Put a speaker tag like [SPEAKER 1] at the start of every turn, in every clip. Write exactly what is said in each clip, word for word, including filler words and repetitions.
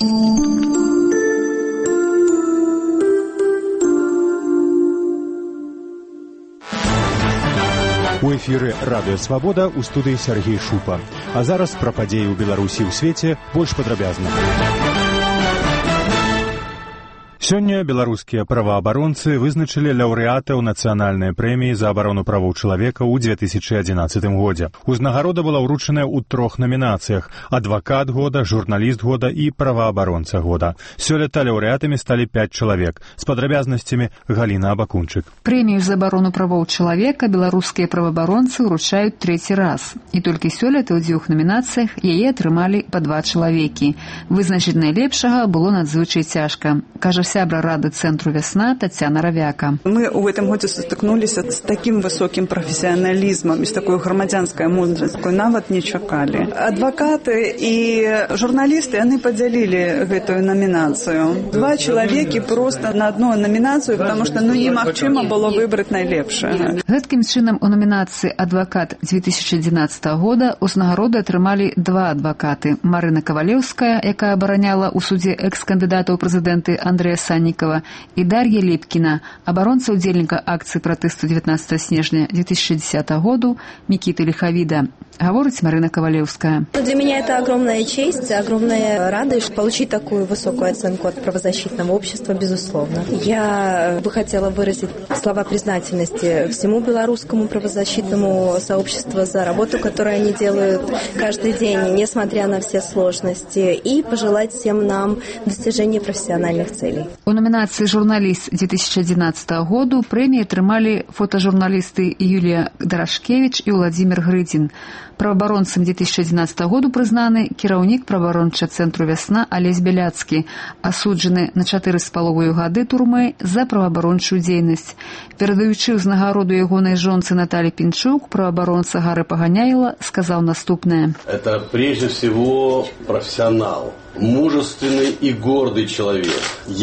[SPEAKER 1] У эфіры радыё «Свабода», у студыі Сергей Шупа. А зараз пра падзеі ў Беларусі і ў свеце больш падрабязна. Сёння беларускія праваабаронцы вызначылі лаўрэатаў нацыянальнай прэміі за абарону правоў чалавека ў две тысячы адзінаццатым годзе. Узнагарода была ўручаная ў трох намінацыях: адвакат года, журналіст года і праваабаронца года. Сёлета лаўрэатамі сталі пяць чалавек. З падрабязнасцямі Галіна Абакунчык.
[SPEAKER 2] Прэмію за абарону правоў чалавека беларускія праваабаронцы ўручаюць трэці раз. І толькі сёлета ў дзвюх намінацыях яе атрымалі па два чалавекі. Вызначыць найлепшага было надзвычай цяжка, кажа сябра рады цэнтру «Весна» Татьяна Равяка.
[SPEAKER 3] Мы в этом году стыкнулись с таким высоким профессионализмом и с такой громадянской мудростью, такой нават не чакали. Адвокаты и журналисты, они поделили эту номинацию. Два человека просто на одну номинацию, потому что ну, немагчыма было выбрать найлепшее.
[SPEAKER 2] Гэткім чынам у номінацыі «Адвакат» две тысячи одиннадцатого года узнагароды атрымалі два адвакаты. Марына Кавалеўская, якая абараняла ў судзе экс-кандыдата ў прэзідэнты Андрэя Саннікова, і Дар'я Лепкіна, абаронца удзельніка акцыі пратэсту девятнадцатого снежня две тысячи десятого году Микиты Лиховида. Говорит Марина Ковалевская.
[SPEAKER 4] Для меня это огромная честь, огромная радость получить такую высокую оценку от правозащитного общества, безусловно. Я бы хотела выразить слова признательности всему белорусскому правозащитному сообществу за работу, которую они делают каждый день, несмотря на все сложности, и пожелать всем нам достижения профессиональных целей.
[SPEAKER 2] У номинации «Журналист» две тысячи одиннадцатого году премии отрымали фотожурналисты Юлия Дорошкевич и Владимир Грыдин. Праваабаронцам две тысячи одиннадцатого году прызнаны кіраўнік праваабарончага цэнтру «Весна» Алесь Беляцкі, асуджаны на чатыры з паловаю гады турмы за праваабарончую дзейнасць. Перадаючы ўзнагароду ягонай жонцы Наталі Пінчук, праваабаронца Гары Паганяйла сказаў наступнае.
[SPEAKER 5] Это прежде всего профессионал, мужественный и гордый человек.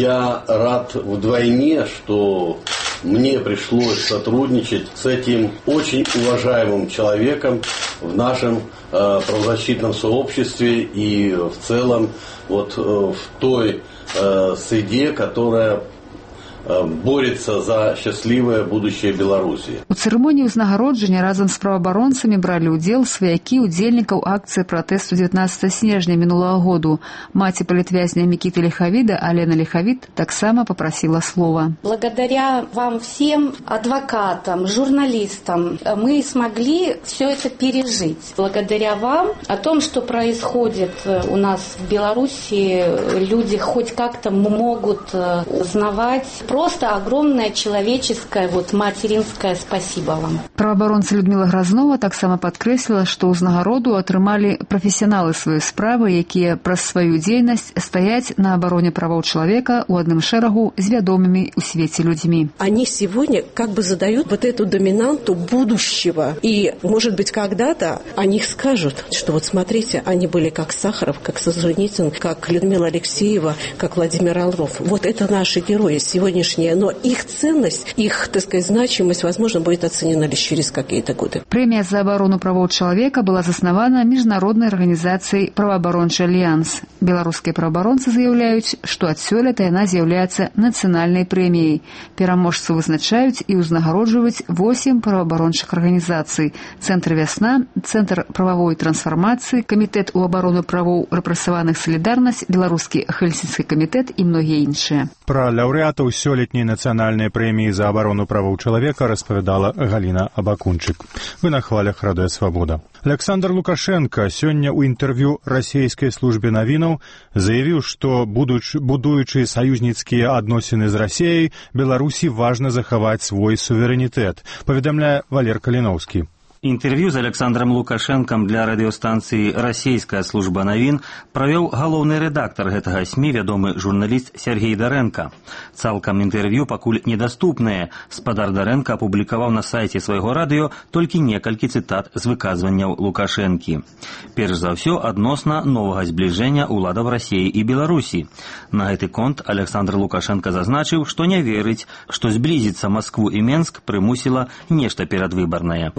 [SPEAKER 5] Я рад вдвойне, что мне пришлось сотрудничать с этим очень уважаемым человеком в нашем э, правозащитном сообществе и в целом вот, э, в той э, среде, которая борется за счастливое будущее Беларуси.
[SPEAKER 2] У цырымоніі ўзнагароджання разам з праваабаронцамі бралі ўдзел сваякі удзельнікаў акцыі пратэсту девятнадцатого снежня мінулага году. Маці палітвязня Микиты Лиховида, Алена Лиховид, таксама попросила слова.
[SPEAKER 6] Благодаря вам всем, адвокатам, журналистам, мы смогли все это пережить. Благодаря вам, о том, что происходит у нас в Беларуси, люди хоть как-то могут узнавать. Просто огромное человеческое, вот, материнское спасибо вам.
[SPEAKER 2] Праваабаронца Людмила Грознова таксама падкрэсліла, што ўзнагароду атрымалі прафесіяналы сваёй справы, якія праз сваю дзейнасць стаяць на абароне правоў чалавека ў адным шэрагу з вядомымі ў свеце людзьмі.
[SPEAKER 7] Они сегодня как бы задают вот эту доминанту будущего. И, может быть, когда-то о них скажут, что вот смотрите, они были как Сахаров, как Солженицын, как Людмила Алексеева, как Владимир Орлов. Вот это наши герои сегодня. Но их ценность, их, так сказать, значимость, возможно, будет оценена лишь через какие-то годы.
[SPEAKER 2] Премия за оборону правоў чалавека была заснавана міжнароднай арганізацыяй «Праваабарончы альянс». Беларускія праваабаронцы заяўляюць, што ад сёлета яна з'яўляецца нацыянальнай прэміяй. Пераможцу вызначаюць і ўзнагароджваюць восем праваабарончых арганізацый: Цэнтр «Весна», Цэнтр прававой трансфармацыі, Камітэт у абарону правоў рэпрэсаваных «Салідарнасць», Беларускі Хельсінскі камітэт і многія іншыя.
[SPEAKER 1] Пра лаўрэатаў сёлетняй нацыянальнай прэміі за абарону правоў чалавека распавядала Галіна Абакунчык. Вы на хвалях радыё «Свабода». Александр Лукашенко сёння ў інтэрв'ю расійскай службе навінаў заявіў, што, будуючы саюзніцкія адносіны з Расіяй, Беларусі важна захаваць свой суверэнітэт, паведамляе Валер Каліноўскі.
[SPEAKER 8] Интервью з Александром Лукашенком для радыёстанцыі «Расійская служба навін» правёў галоўны рэдактар гэтага СМІ, вядомы журналіст Сергей Дарэнка. Цалкам інтэрв'ю пакуль недаступнае. Спадар Дарэнка апублікаваў на сайце свайго радыё толькі некалькі цытат з выказванняў Лукашэнкі. Перш за ўсё, адносна новага збліжэння ўладаў Расіі і Беларусі. На гэты конт Александр Лукашенко зазначыў, што не верыць, што зблізіцца Маскву і Менск прымусіла нешта перадвыбарнае.
[SPEAKER 9] В результате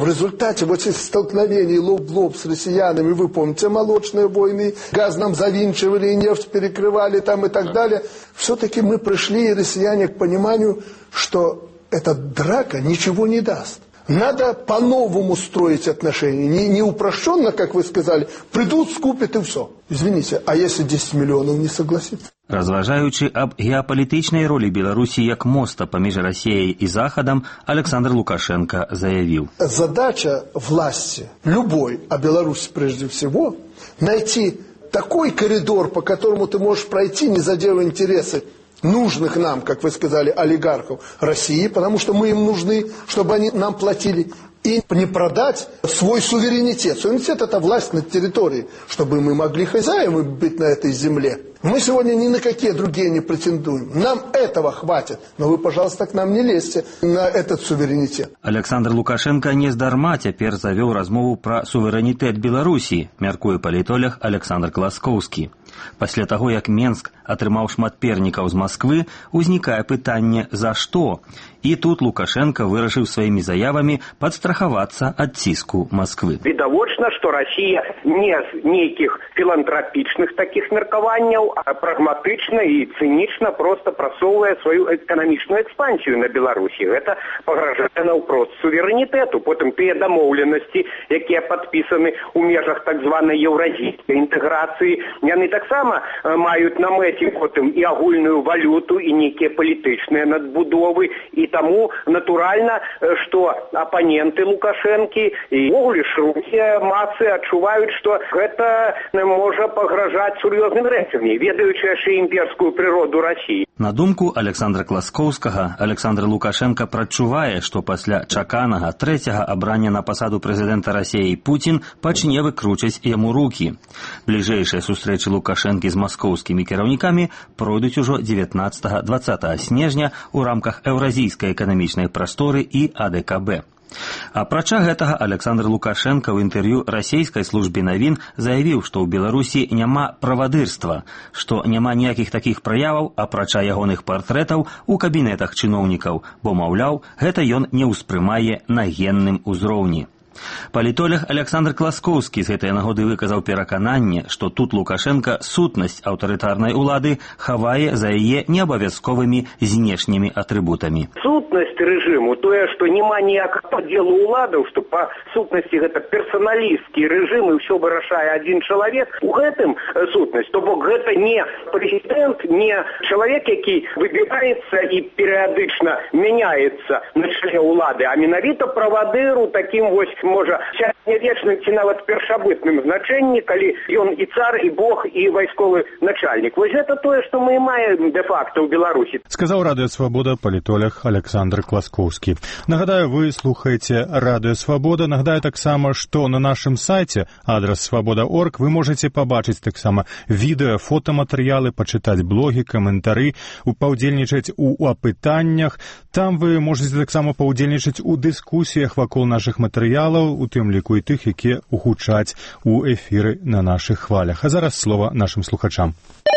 [SPEAKER 9] знаете, вот эти столкновения лоб в лоб с россиянами, вы помните, молочные войны, газ нам завинчивали, нефть перекрывали там и так далее. Все-таки мы пришли, и россияне, к пониманию, что эта драка ничего не даст. Надо по-новому строить отношения. Не, не упрощенно, как вы сказали, придут, скупят и все. Извините, а если десять миллионов не согласится?
[SPEAKER 8] Разважаючы аб геапалітычнай ролі Беларусі як моста паміж Расіяй і Захадам, Александр Лукашенко заявил.
[SPEAKER 9] Задача власти, любой, а Беларуси прежде всего, найти такой коридор, по которому ты можешь пройти, не задев интересы нужных нам, как вы сказали, олигархов России, потому что мы им нужны, чтобы они нам платили, и не продать свой суверенитет. Суверенитет – это власть над территорией, чтобы мы могли хозяевами быть на этой земле. Мы сегодня ни на какие другие не претендуем. Нам этого хватит. Но вы, пожалуйста, к нам не лезьте на этот суверенитет.
[SPEAKER 8] Александр Лукашенко нездарма цяпер завёў размову пра суверэнітэт Беларусі, мяркуе палітолог Александр Класкоўскі. Пасля таго, як Менск атрымаў шмат пернікаў з Масквы, узнікае пытанне «За што?». І тут Лукашенко вырашыў сваімі заявамі падстрахавацца ад ціску Масквы.
[SPEAKER 10] Відавочна, што Расія не з нейкіх філантрапічных такіх меркаванняў, а прагматычна і цынічна проста прасоўвае сваю эканамічную экспансію на Беларусі. Гэта пагражае наўпрост суверэнітэту. Потым тыя дамоўленасці, якія падпісаны ў межах так званай еўразійскай інтэграцыі, яны таксама маюць на мэце потым і агульную валюту, і нейкія палітычныя надбудовы, і таму натуральна, што апаненты Лукашэнкі і ўвогуле шырокія масы адчуваюць, што гэта можа пагражаць сур'ёзным рэчамі, ведаючы яшчэ імперскую прыроду Расіі.
[SPEAKER 8] На думку Александра Класкоўскага, Александр Лукашенко прадчувае, што пасля чаканага трэцяга абрання на пасаду прэзідэнта Расіі Пуцін пачне выкручваць яму рукі. Бліжэйшыя сустрэчы Лукашэнкі з маскоўскімі кіраўнікамі пройдуць ужо дзевятнаццатага-дваццатага снежня ў рамках Еўразійскай эканамічнай прасторы і А Дэ Ка Бэ. Апрача гэтага, Александр Лукашенко ў інтэрв'ю расійскай службе навін заявіў, што ў Беларусі няма правадырства, што няма ніякіх такіх праяваў, апрача ягоных партрэтаў у кабінетах чыноўнікаў, бо, маўляў, гэта ён не ўспрымае на генным узроўні. Палітолог Александр Класкоўскі з гэтай нагоды выказаў перакананне, што тут Лукашенко сутнасць аўтарытарнай улады хавае за яе неабавязковымі знешнімі атрыбутамі.
[SPEAKER 10] Сутнасць рэжыму, тое, што няма ніякага падзелу уладаў, што па сутнасці гэта персаналісцкі рэжым і ўсё вырашае адзін чалавек, у гэтым сутнасць, то бок гэта не прэзідэнт, не чалавек, які выбіраецца і перыядычна мяняецца на чале улады, а менавіта правадыр у такім вось можа сярэднявечным ці нават першабытным значэнні, калі ён і цар, і бог, і вайсковы начальнік. Вось гэта тое, што мы маем дэ-факта ў Беларусі.
[SPEAKER 1] Сказаў Радыё Свабода палітолог Александр Класкоўскі. Нагадаю, вы слухаеце Радыё Свабода. Нагадаю таксама, што на нашым сайце адрас свабода точка орг вы можаце пабачыць таксама відэа, фотаматэрыялы, пачытаць блогі, каментары, паўдзельнічаць у апытаннях. Там вы можаце таксама паўдзельнічаць у дыскусіях вакол нашых матэрыялаў, у тым ліку і тых, якія гучаць у эфіры на нашых хвалях. А зараз слова нашим слухачам.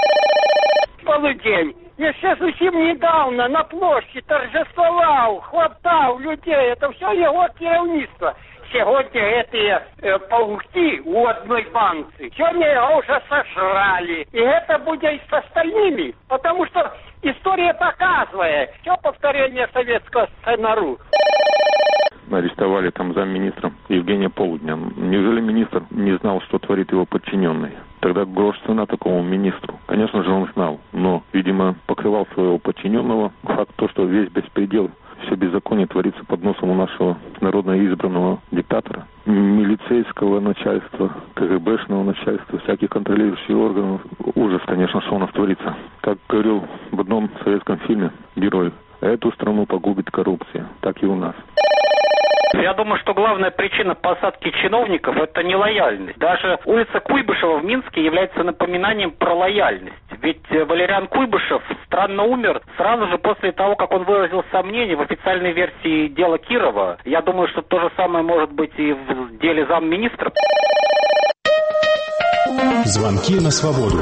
[SPEAKER 11] Полудень. Еще совсем недавно на площади торжествовал, хватал людей. Это все его керівництво. Сегодня эти э, пауки у одной банки. Сегодня его уже сожрали. И это будет и с остальными. Потому что история показывает. Все повторение советского сценария.
[SPEAKER 12] Арестовали там замминистра Евгения Полудня. Неужели министр не знал, что творит его подчиненный? Тогда грош цена такому министру. Конечно же, он знал, но, видимо, покрывал своего подчиненного. Факт то, что весь беспредел, все беззаконие творится под носом у нашего народно избранного диктатора. Милицейского начальства, ка гэ бэшного начальства, всяких контролирующих органов. Ужас, конечно, что у нас творится. Как говорил в одном советском фильме герой, эту страну погубит коррупция. Так и у нас.
[SPEAKER 13] Я думаю, что главная причина посадки чиновников – это нелояльность. Даже улица Куйбышева в Минске является напоминанием про лояльность. Ведь Валериан Куйбышев странно умер сразу же после того, как он выразил сомнения в официальной версии дела Кирова. Я думаю, что то же самое может быть и в деле замминистра.
[SPEAKER 14] Звонки на свободу.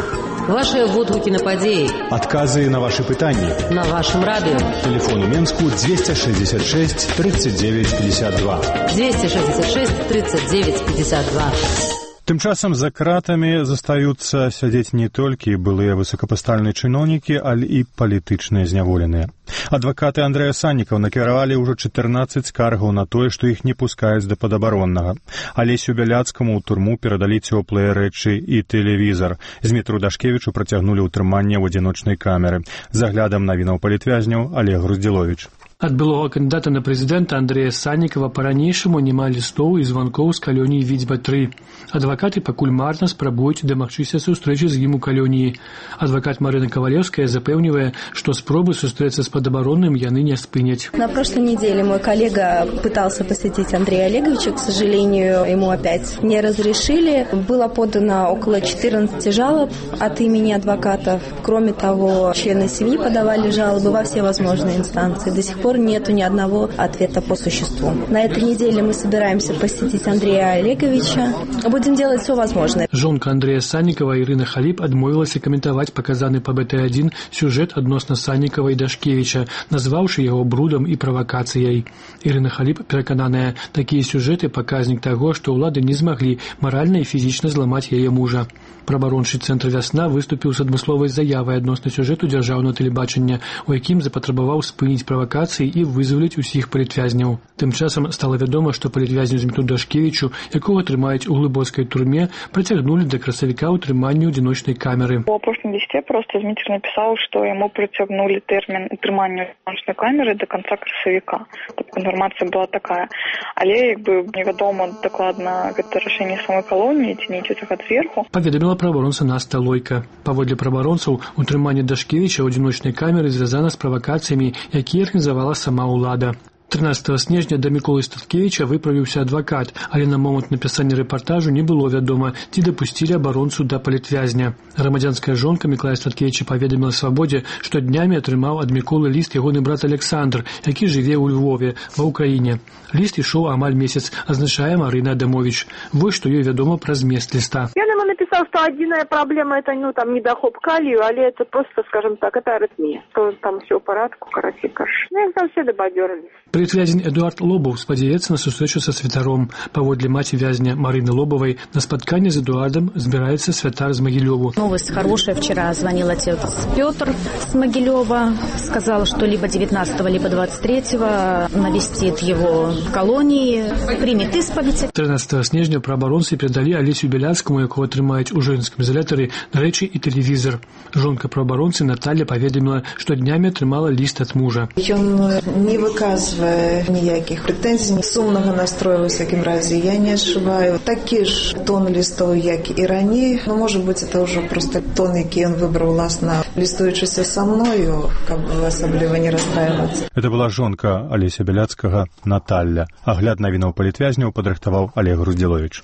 [SPEAKER 14] Ваши водгукі на падзеі.
[SPEAKER 1] Адказы на ваши пытанні.
[SPEAKER 14] На вашем радио.
[SPEAKER 1] Телефон у Менску двести шестьдесят шесть тридцать девять пятьдесят два.
[SPEAKER 14] двести шестьдесят шесть тридцать девять пятьдесят два.
[SPEAKER 1] Тым часам за кратамі застаюцца сядзець не толькі былыя высокапастальныя чыноўнікі, але і палітычныя зняволеныя. Адвакаты Андрэя Саннікава накіравалі ўжо чатырнаццаць скаргаў на тое, што іх не пускаюць да падабароннага. Алесю Бяляцкаму ў турму перадалі цёплыя рэчы і тэлевізар. Змітру Дашкевічу працягнулі ўтрыманне ў адзіночнай камеры. З аглядам навінаў палітвязняў Олег Груздзіловіч.
[SPEAKER 15] Ад былога кандидата на президента Андрея Санникова по-ранейшаму няма лістоў і званкоў з калоніі Відзьба три. Адвакаты пакуль марна спрабуюць дамагчыся сустрэчы з ім у калоніі. Адвакат Марина Ковалевская запэўнівае, што спробы сустрэцца з падабаронным яны не спыняць.
[SPEAKER 4] На прошлой неделе мой коллега пытался посетить Андрея Олеговича. К сожалению, ему опять не разрешили. Было подано около четырнадцати жалоб от имени адвокатов. Кроме того, члены семьи подавали жалобы во все возможные инстанции. До сих пор нету ни одного ответа по существу. На этой неделе мы собираемся посетить Андрея Олеговича. Будем делать все возможное.
[SPEAKER 15] Жонка Андрея Санникова Ірына Халіп адмовілася каментаваць паказаны па бэ тэ один сюжэт адносна Санникова і Дашкевіча, назваўшы яго брудам і правакацыяй. Ірына Халіп перакананая, такія сюжэты паказнік таго, што ўлады не змаглі маральна і фізічна зламаць яе мужа. Праваабарончы цэнтр «Вясна» выступіў з адмысловай заявай адносна сюжэту дзяржаўнага тэлебачання, у якім запатрабаваў спыніць правакацыі і вызваліць усіх палітвязняў. Тым часам стала вядома, што палітвязню Змітру Дашкевічу, якога трымаюць у глыбоцкай турме, працягнулі да красавіка ўтрымання ў адзіночнай камеры.
[SPEAKER 16] У апошнім лісце просто Зміцер напісаў, што яму працягнулі тэрмін утрымання ў адзіночнай камеры да канца красавіка. Інфармацыя была такая. Але як бы невядома дакладна гэта рашэнне самой калоніі ці нейкі загад зверху.
[SPEAKER 15] Паведаміла праваабаронца Наста Лойка. Паводле праваабаронцаў, утрыманне Дашкевіча ў адзіночнай камеры звязана з правакацыямі, якія арганізавала сама ўлада. тринадцатого снежня да Міколы Статкевіча выправіўся адвакат, але на момант напісання рэпартажу не было вядома, ці дапусцілі абаронцу да палітвязня. Грамадзянская жонка Міколая Статкевіча паведаміла Свабодзе, што днямі атрымаў ад Міколы ліст ягоны брат Александр, які жыве ў Львове, ва ўкраіне. Ліст ішоў амаль месяц, азначае Марына Адамович. Вось што ёй вядома пра змест ліста.
[SPEAKER 16] Ён ему написал, что одинная проблема это, ну, там, недохоп калию, але это просто, скажем так, это аритмия. То там все в порядку, караси каш. Ну, и там все дободерились.
[SPEAKER 15] Палітвязень Эдуард Лобаў спадзяецца на сустрэчу са святаром. Паводле маці вязня Марыны Лобавай, на спатканне з Эдуардом збіраецца святар з Могилёву.
[SPEAKER 17] Новость хорошая. Вчера звонил отец Петр с Могилёва. Сказал, что либо девятнадцатого, либо двадцать третьего навестит его в колонии, примет исповедь.
[SPEAKER 15] тринадцатого снежня праабаронцы перадалі Алесю Бяляцкаму, якого трымаюць у женскім изолятары, рэчы і тэлевізор. Жонка праабаронцы Наталья паведаміла, што днямі атрымала ліст ад мужа.
[SPEAKER 18] Ён не выказвае ніякіх прэтэнзій, сумнага настрою ў всякім разе я не адчуваю. Такі ж тон лістов, як і раней. Но, может быть, это уже просто тон, які ён выбраў уласна, лістуючыся са мною, каб асабліва не расстраиваться.
[SPEAKER 1] Это была жонка Алеся Бяляцкага Наталья. Агляд навінаў палітвязняў падрыхтаваў Олег Груздзіловіч.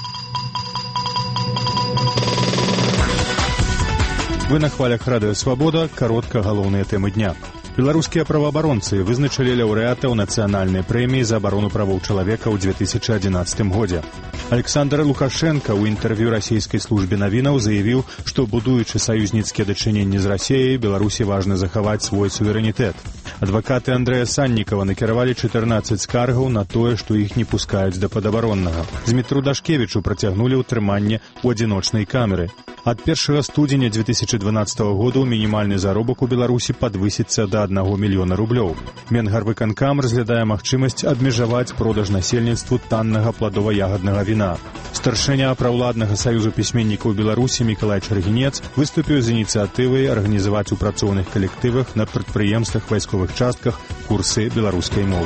[SPEAKER 1] Вы на хвалях радыё «Свабода», каротка галоўныя тэмы дня. Беларускія праваабаронцы вызначылі лаўрэатаў нацыянальнай прэміі за абарону правоў чалавека ў две тысячы адзінаццатым годзе. Александр Лукашенко ў інтэрв'ю расійскай службе навінаў заявіў, што, будуючы саюзніцкія дачыненні з Расіяй, Беларусі важна захаваць свой суверэнітэт. Адвакаты Андрэя Саннікава накіравалі чатырнаццаць скаргаў на тое, што іх не пускаюць да падабароннага. Змітру Дашкевічу працягнулі ўтрыманне ў адзіночнай камеры. Ад першага студзеня две тысячи дванаццатого году мінімальны заробак у Беларусі падвысіцца да аднаго мільёна рублёў. Менгарвыканкам разглядае магчымасць абмежаваць продаж насельніцтву таннага пладова-ягаднага віна. Старшыня праўладнага саюзу пісьменнікаў Беларусі Мікалай Чаргінец выступіў з ініцыятывай арганізаваць у працоўных калектывах на прадпрыемствах, вайсковых частках курсы беларускай мовы.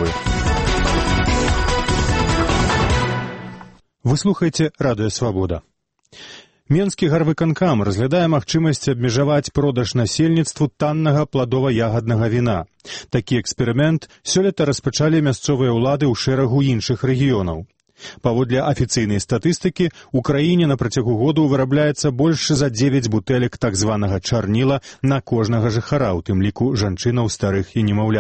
[SPEAKER 1] Вы слухаеце радыё «Свабода». Менскі гарвыканкам разглядае магчымасць абмежаваць продаж насельніцтву таннага пладова-ягаднага віна. Такі эксперымент сёлета распачалі мясцовыя ўлады ў шэрагу іншых рэгіёнаў. Паводле афіцыйнай статыстыкі, у краіне на працягу году вырабляецца больш за дзевяць бутэлек так званага чарніла на кожнага жыхара, у тым ліку жанчынаў, старых і немаўлят.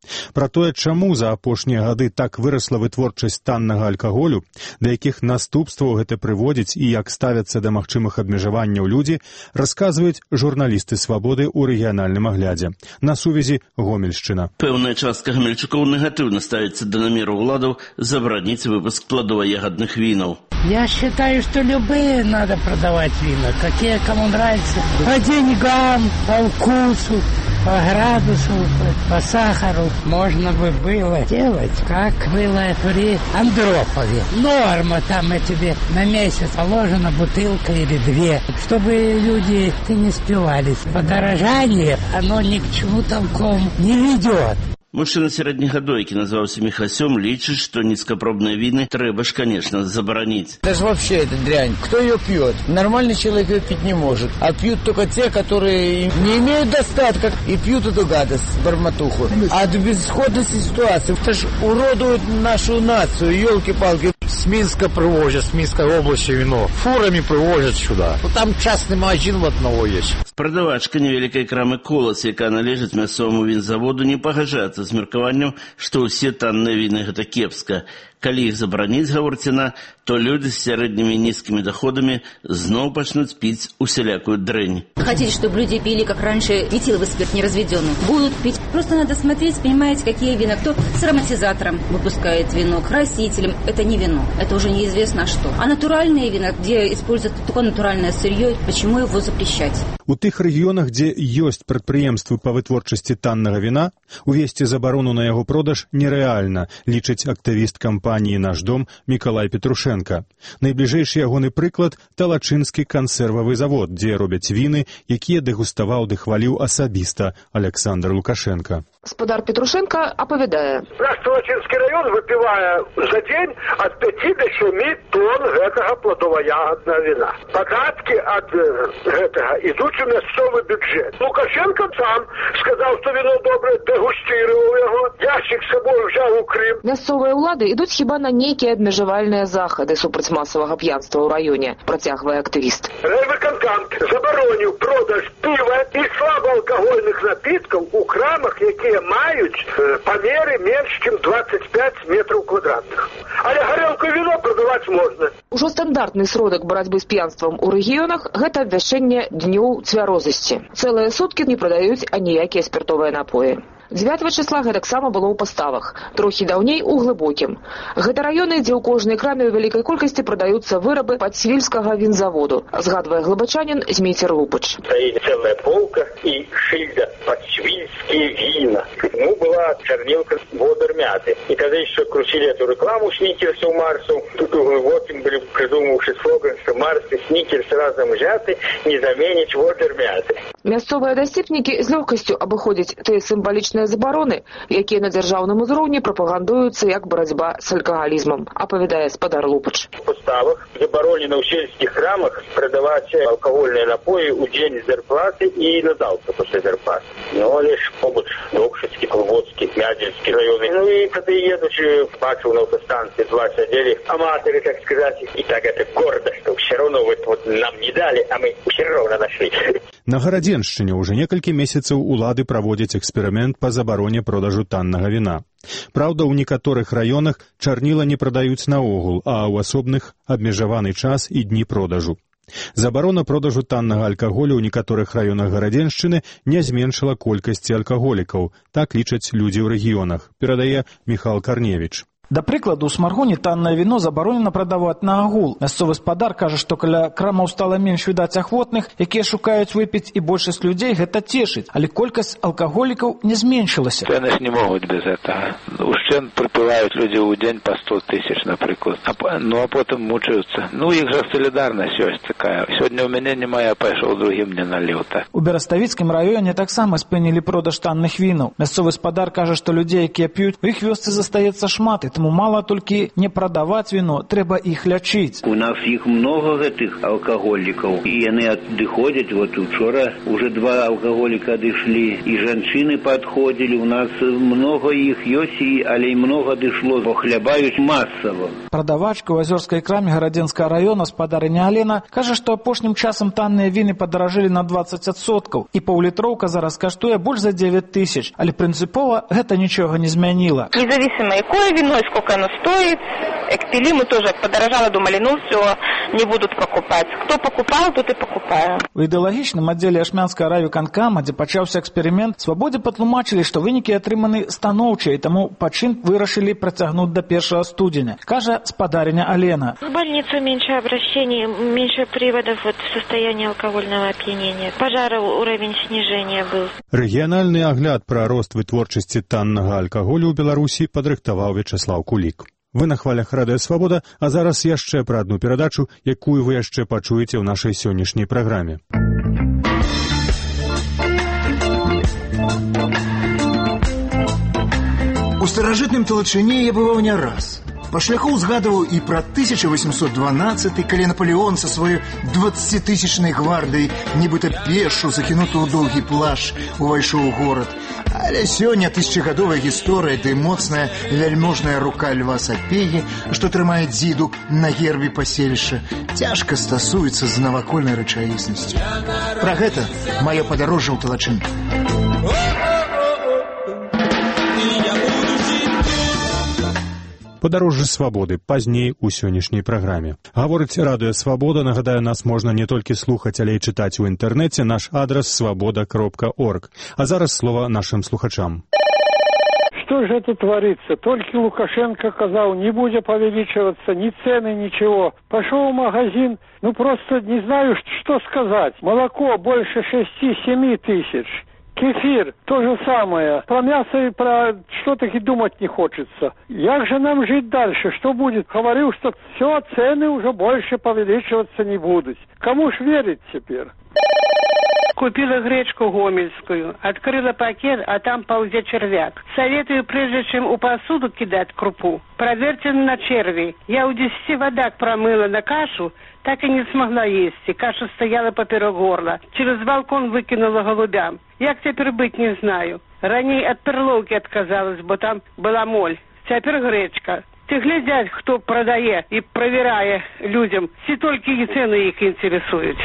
[SPEAKER 1] Пра тое, чаму за апошнія гады так вырасла вытворчасць таннага алкаголю, да якіх наступстваў гэта прыводзіць і як ставяцца да магчымых абмежаванняў людзі, расказваюць журналісты «Свабоды» ў рэгіянальным аглядзе. На сувязі Гомельшчына.
[SPEAKER 19] Пэўная частка гамельчукоў негатыўна ставіцца да намеру ўладаў забараніць выпуск плодово-ягодных винов.
[SPEAKER 20] Я считаю, что любые надо продавать вина, какие кому нравятся. По деньгам, по вкусу, по градусу, по сахару. Можно бы было делать, как было при Андропове. Норма там и тебе на месяц положена бутылка или две, чтобы люди не спивались. Подорожание, оно ни к чему толком не ведет.
[SPEAKER 19] Мужчына сярэдніх гадоў, які назваўся Михасём, лічыць, што нізкапробныя віны трэба ж, конечно, забараніць.
[SPEAKER 21] Это же вообще это дрянь. Кто ее пьет? Нормальный человек ее пить не может. А пьют только те, которые не имеют достатка и пьют эту гадость, барматуху. От безысходности ситуации. Это же уродует нашу нацию, елки-палки.
[SPEAKER 22] С Минска привозят, с Минской области вино. Фурами привозят сюда. Вот там частный магазин в одного есть.
[SPEAKER 19] Прадавачка невялікай крамы «Колас», якая належыць мясцоваму вінзаводу, не пагаджаецца з меркаваннем, што ўсе танныя віны гэта кепска. Калі іх забараніць, гаворыць яна, то люди с средними и низкими доходами снова начнут пить усялякую дрянь.
[SPEAKER 23] Хотите, чтобы люди пили, как раньше, этиловый спирт неразведенный? Будут пить. Просто надо смотреть, понимаете, какие вина. Кто с ароматизатором выпускает вино, красителем. Это не вино. Это уже неизвестно что. А натуральные вина, где используют только натуральное сырье, почему его запрещать?
[SPEAKER 1] У тых рэгіёнах, дзе ёсць прадпрыемствы па вытворчасці таннага віна, увесці забарону на яго продаж нерэальна, лічыць актывіст кампаніі «Наш дом» Мікалай Петрушенко. Найбліжэйшы ягоны прыклад – Талачынскі кансервавы завод, дзе робяць віны, якія дэгуставаў ды хваліў асабіста Александр Лукашенко.
[SPEAKER 24] Господар Петрушенко апавядае.
[SPEAKER 25] Наш Талачынскі раён выпівае за дзень ад пяці да сямі тонн гэтага плодова-ягоднага віна. Падаткі ад гэтага ідуць у мясцовы бюджэт. Лукашенко сам сказаў, што віно добрае, дэгусціраваў яго, яшчык з сабой узяў у Крым.
[SPEAKER 24] Мясцовыя ўлады ідуць хіба на нейкія абмежавальныя захады супраць масавага п'янства ў раёне, працягвае актывіст.
[SPEAKER 25] Райвыканкам забароніў продаж піва і слабаалкагольных напіткаў у крамах, якія маюць памеры менш, чым двадцать пять метраў квадратных. Але гарэлку віно прадаваць можна.
[SPEAKER 24] Ужо стандартны сродак барацьбы з п'янствам у рэгіёнах – гэта абвяшчэнне днёў цвярозасці. Цэлыя суткі не прадаюць аніякія спіртовыя напоі. дзевятага числа гэтаксама было ў паставах, трохі даўней у глыбокім. Гэта раёны, дзе ў кожнай краме ў вялікай колькасці прадаюцца вырабы падсвільскага вінзаводу, згадвае глыбачанін Змейцер Лупач.
[SPEAKER 26] Стоит целая полка и шильда «Подсвильские вина». Ну, была чернилка «Водор мяты». И когда еще крутили эту рекламу Сникерсу Марсу, тут у глубоким были придумавший слоган, что Марс и Сникерс разом взяты, не заменить «Водор мяты».
[SPEAKER 24] Мясцовыя дасціпнікі з лёгкасцю абыходзяць тыя сімвалічныя забароны, якія на дзяржаўным узроўні прапагандуюцца як барацьба з алкагалізмам, апавядае спадар Лупач.
[SPEAKER 26] В уставах заборонено в сельских храмах продавать алкогольные напои у день зарплаты и на завтра после зарплаты. Но лишь побыт Докшицкий, Клубоцкий, Мядельский районы. Ну и приедучи, бачу на автостанции два сидели аматоры, так сказать. И так это гордо, что все равно вот, вот нам не дали, а мы все равно нашли.
[SPEAKER 1] На Гарадзеншчыне ўжо некалькі месяцаў улады праводзяць эксперымент па забароне продажу таннага віна. Праўда, у некаторых раёнах чарніла не прадаюць наогул, а ў асобных абмежаваны час і дні продажу. Забарона продажу таннага алкаголю ў некаторых раёнах Гарадзеншчыны не зменшыла колькасці алкаголікаў, так лічаць людзі ў рэгіёнах, перадае Міхал Карневіч.
[SPEAKER 27] Да прыкладу, у Смаргоне таннае віно забаронена прадаваць на агул. Мясцовы спадар кажа, што каля крамаў стала менш відаць ахвотных, якія шукаюць выпіць, і большасць людзей гэта цешыць, але колькасць алкаголікаў не зменшылася.
[SPEAKER 28] Яны ж не могуць без этого. Ушчэн прыпываюць людзі ў дзень па сто тысяч, напрыклад. А, ну а потым мучаюцца. Ну, іх жа салідарнасць ёсць такая. Сёння ў мяне няма, я пайшоў, другім не наліў. Так.
[SPEAKER 27] У Бераставіцкім раёне таксама спынілі продаж танных вінаў. Мясцовы спадар кажа, што людзей, якія п'юць, у іх вёсцы застаецца шмат, і таму мала толькі не прадаваць віно, трэба іх лячыць.
[SPEAKER 2] У нас іх много гэтых алкаголікаў, і яны адыходзяць. Вот учора уже два алкаголіка адышлі, і жанчыны падходзілі. У нас много іх ёсць, і але і много адышло, бо хлябаюць масава.
[SPEAKER 27] Прадавачка ў азёрскай краме Гарадзенскага раёна спадарыня Алена кажа, што апошнім часам танныя віны падаражэлі на дваццаць адсоткаў, і паўлітроўка зараз каштуе больш за девять тысяч, але прынцыпова гэта нічога не змяніла.
[SPEAKER 3] Независимо, якое вино и сколько оно стоит, экпели мы тоже подорожало, думали, ну все, не будут покупать. Кто покупал, тот и покупаю.
[SPEAKER 27] У ідэалагічным аддзеле ашмянскага райвыканкама, дзе пачаўся эксперымент, свабодзе патлумачылі, што вынікі атрыманы станоўчыя, і таму пачин вырашылі працягнуць до першага студзеня, кажа спадарыня Алена.
[SPEAKER 5] В больницу меньше обращений, меньше приводов вот, в состоянии алкогольного опьянения. Пожара уровень снижения был.
[SPEAKER 1] Рэгіянальны агляд пра рост вытворчасці таннага алкаголю ў Беларусі падрыхтаваў Вячеслав Кулік. Вы на хвалях Радыё Свабода, а зараз яшчэ пра адну перадачу, якую вы яшчэ пачуеце ў нашай сённяшняй праграме.
[SPEAKER 6] У старажытным Талачыне я бываў не раз. Па шляху узгадываў і пра тысяча восемьсот дванадцаты, калі Наполеон са сваёй дваццацітысячнай гвардай, нібыта пешшу, закінуту ў доўгі плашч, увайшоў у горад. Але сёння тысячагадовая гісторыя ды моцная вяльможная рука Льва Сапегі, што трымае дзіду на гербе паселішча, цяжка стасуецца з навакольнай рэчаіснасцю. Пра гэта маё падарожжа ў Талачын.
[SPEAKER 1] Падарожжа свабоды пазней у сённяшняй праграме. Гаворыць Радыё Свабода, нагадаю, нас можна не толькі слухаць, але і чытаць у інтэрнэце. Наш адрес свабода кропка орг. А зараз слова нашим слухачам.
[SPEAKER 7] Что же это творится? Только Лукашенко сказал, не будет повеличиваться ни цены, ничего. Пошел в магазин, ну просто не знаю, что сказать. Молоко больше шести-семи тысяч. Кефир – то же самое. Про мясо и про что-то и думать не хочется. Як же нам жить дальше? Что будет? Говорил, что все, цены уже больше повеличиваться не будут. Кому ж верить теперь?
[SPEAKER 8] Купила гречку гомельскую, открыла пакет, а там ползет червяк. Советую, прежде чем у посуду кидать крупу, проверьте на червей. Я у десяти водак промыла на кашу, так и не смогла есть, и каша стояла поперек горла. Через балкон выкинула голубям. Як теперь быть, не знаю. Ранее от перловки отказалась, бо там была моль. Теперь гречка. Ты глядять, кто продает и проверяя людям, все только и цены их интересуют.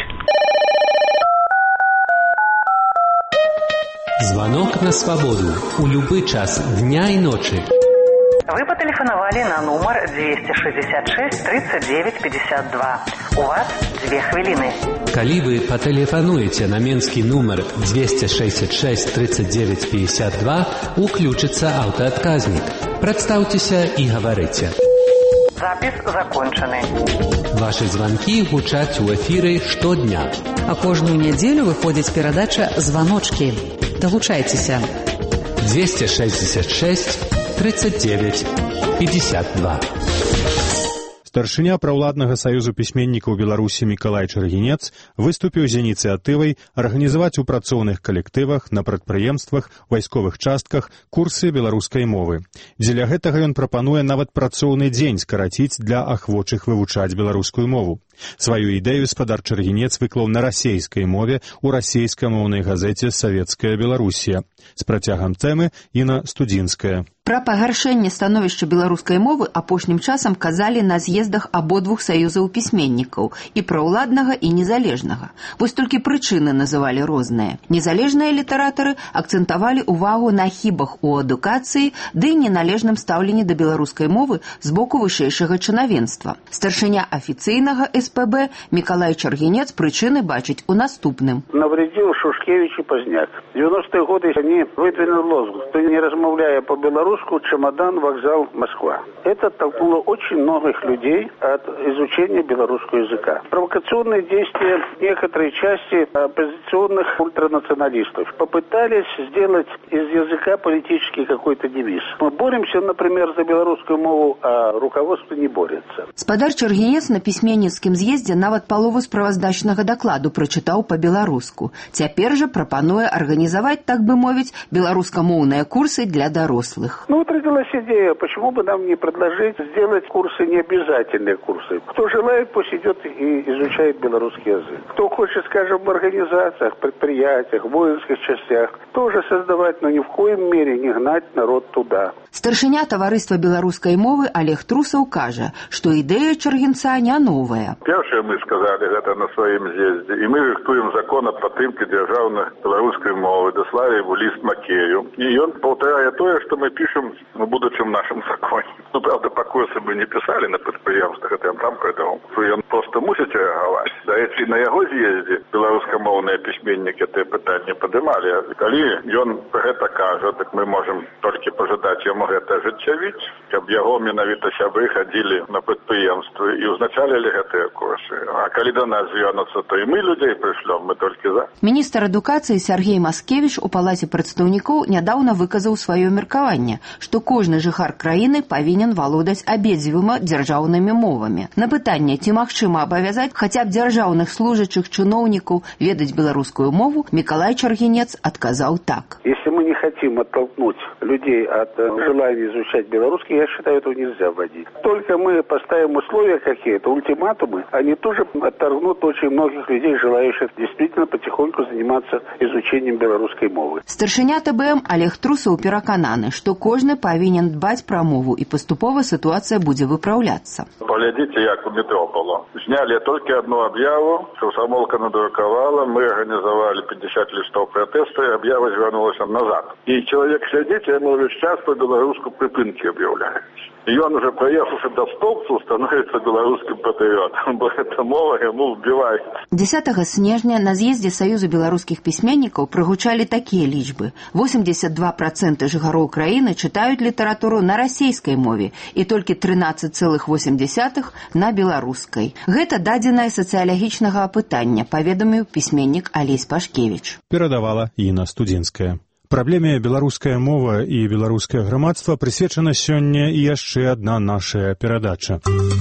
[SPEAKER 9] Звонок на свободу. У любой час дня и ночи.
[SPEAKER 10] Вы потелефоновали на номер двести шестьдесят шесть тридцать девять пятьдесят два. У вас две хвилины.
[SPEAKER 9] Коли вы потелефонуете на менский номер двести шестьдесят шесть тридцать девять пятьдесят два, уключится автоотказник. Представьтесь и говорите.
[SPEAKER 10] Запись закончена.
[SPEAKER 9] Ваши звонки гучаць у эфире штодня.
[SPEAKER 14] А кожную неделю выходит передача «Звоночки». Долучайтеся.
[SPEAKER 9] двести шестьдесят шесть тридцать девять пятьдесят два.
[SPEAKER 1] Старшыня праўладнага саюзу пісьменнікаў Беларусі Мікалай Чаргінец выступіў з ініцыятывай арганізаваць у працоўных калектывах, на прадпрыемствах, вайсковых частках курсы беларускай мовы. Дзеля гэтага ён прапануе нават працоўны дзень скараціць для ахвочых вывучаць беларускую мову. Сваю ідэю спадар Чаргінец выклаў на расейскай мове ў расейскамоўнай газеце «Савецкая Беларусія». З працягам тэмы Інна Студзінская.
[SPEAKER 29] Пра пагаршэнне становішча беларускай мовы апошнім часам казалі на з'ездах абодвух саюзаў пісьменнікаў, і праўладнага, і незалежнага. Вось толькі прычыны называлі розныя. Незалежныя літаратары акцэнтавалі ўвагу на хібах у адукацыі ды неналежным стаўленні да беларускай мовы з боку вышэйшага чынавенства. Старшыня афіцыйнага эс пэ бэ Мікалай Чаргінец прычыны бачыць у наступным.
[SPEAKER 26] Навредил Шушкевич и Поздняк. В девяностые годы они выдвинули лозунг: кто не размовляя по-белорусски, чемодан, вокзал, Москва. Это толкнуло очень многих людей от изучения белорусского языка. Провокационные действия некоторой части оппозиционных ультранационалистов попытались сделать из языка политический какой-то девиз. Мы боремся, например, за белорусскую мову, а руководство не борется.
[SPEAKER 29] Спадар Чаргінец на пісьменніцкім з'ездзе нават палову справаздачнага дакладу прачытаў па-беларуску. Цяпер жа прапануе арганізаваць, так бы мовіць, беларускамоўныя курсы для дарослых.
[SPEAKER 4] Ну вот родилась идея, почему бы нам не предложить сделать курсы, необязательные курсы. Кто желает, пусть идет и изучает белорусский язык. Кто хочет, скажем, в организациях, предприятиях, в воинских частях, тоже создавать, но ни в коем мере не гнать народ туда.
[SPEAKER 29] Старшыня таварыства беларускай мовы Олег Трусаў кажа, што ідэя Чаргінца не новая.
[SPEAKER 11] Першае мы сказалі гэта на сваім з'ездзе, і мы рыхтуем закон аб падтрымкі дзяржаўнай беларускай мовы, даслалі его ліст Макею. І ён паўтарае тое, што мы пішам у будучым нашым законе. Ну, правда, па курсы мы не пісалі на прадпрыемствах, это там прыдаў. Ён проста мусіць рэагаваць. Даеце, на яго з'ездзе беларускамоўныя пісьменнікі гэтае пытанне падымалі. Калі ён гэта кажа, так мы можам толькі пажадаць яму гэта ажыццявіць, каб яго менавіта сябры хадзілі на прадпрыемствы і ўзначалілі гэтыя курсы. А калі да нас звярнуцца, то і мы людзей прышлём, мы толькі за.
[SPEAKER 29] Міністр адукацыі Сергей Маскевіч у палаце прадстаўнікоў нядаўна выказаў сваё меркаванне, што кожны жыхар краіны павінен валодаць абедзвюма дзяржаўнымі мовамі. На пытанне, ці магчыма абавязаць хаця б дзяржаўных служачых чыноўнікаў ведаць беларускую мову, Мікалай Чаргінец адказаў так.
[SPEAKER 4] Если мы не хотим оттолкнуть людей от желания изучать белорусский, я считаю, этого нельзя вводить. Только мы поставим условия какие-то, ультиматумы, они тоже отторгнут очень многих людей, желающих действительно потихоньку заниматься изучением белорусской мовы.
[SPEAKER 29] Старшыня ТБМ Олег Трусаў перакананы, што кожны павінен дбаць пра мову і паступова сітуацыя будзе выпраўляцца.
[SPEAKER 11] Паглядзіце, як у метро было. Знялі толькі одну аб'яву, Комсомолка надрукавала, мы организовали пятьдесят листов протеста, и объява звярнулася назад. И человек глядзіць, ему весь час по-беларуску припынки объявляют. И он уже, проехавши до столбцу, становится белорусским патриотом, бо эта мова ему вбивает.
[SPEAKER 29] дзесятага снежня на з'ездзе Саюза беларускіх пісьменнікаў прагучалі такія лічбы. восемьдесят два процента жыхароў краіны чытаюць літаратуру на расейскай мове і толькі тринадцать целых восемь десятых на беларускай. Гэта дадзеная сацыялагічнага апытання, паведаміў пісьменнік Алесь Пашкевіч.
[SPEAKER 1] Перадавала Інна Студзінская. Праблеме беларуская мова і беларускае грамадства прысвечана сёння і яшчэ адна нашая перадача.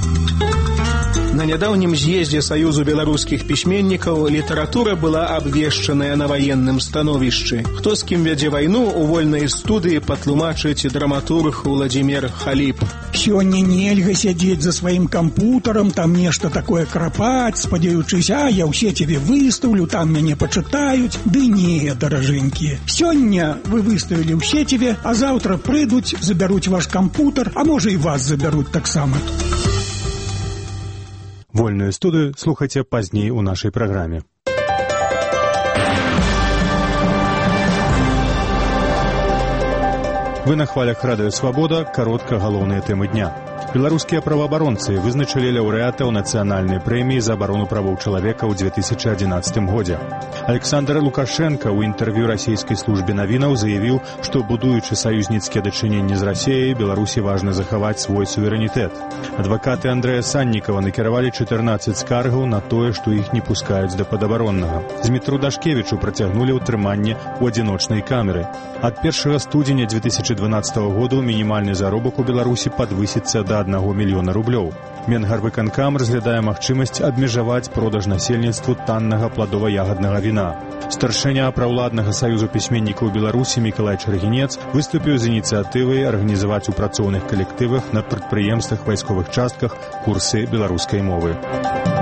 [SPEAKER 12] На нядаўнім з'ездзе Саюзу беларускіх пісьменнікаў літаратура была абвешчаная на ваенным становішчы. Хто з кім вядзе вайну, у вольнай студыі патлумачыць драматург Уладзімір Халіп.
[SPEAKER 13] Сёння нельга сядзець за сваім кампутарам, там нешта такое крапаць, спадзяючыся, а я ў сеціве выстаўлю, там мяне пачытаюць. Ды не, даражэнькія. Сёння вы выставілі ў сеціве, а заўтра прыйдуць, забяруць ваш кампутар, а можа і вас забяруць таксама.
[SPEAKER 1] Вольную студыю слухайце пазней у нашай праграме. Вы на хвалях радыё «Свабода», каротка галоўныя тэмы дня. Беларускія праваабаронцы вызначылі лаўрэатаў нацыянальнай прэміі за абарону правоў чалавека ў две тысячы адзінаццатым годзе. Александр Лукашенко ў інтэрв'ю расійскай службе навінаў заявіў, што, будуючы саюзніцкія дачыненні з Расіяй, Беларусі важна захаваць свой суверэнітэт. Адвакаты Андрэя Саннікава накіравалі чатырнаццаць скаргаў на тое, што іх не пускаюць да падабароннага. Змітру Дашкевічу працягнулі ўтрыманне ў адзіночнай камеры. Ад першага студзеня две тысячы дванаццатага году мінімальны заробак у Беларусі падвысіцца да аднаго мільёна рублёў. Менгарвыканкам разглядае магчымасць абмежаваць продаж насельніцтву таннага пладова-ягаднага віна. Старшыня праўладнага саюзу пісьменнікаў Беларусі Мікалай Чаргінец выступіў з ініцыятывай арганізаваць у працоўных калектывах на прадпрыемствах, вайсковых частках курсы беларускай мовы.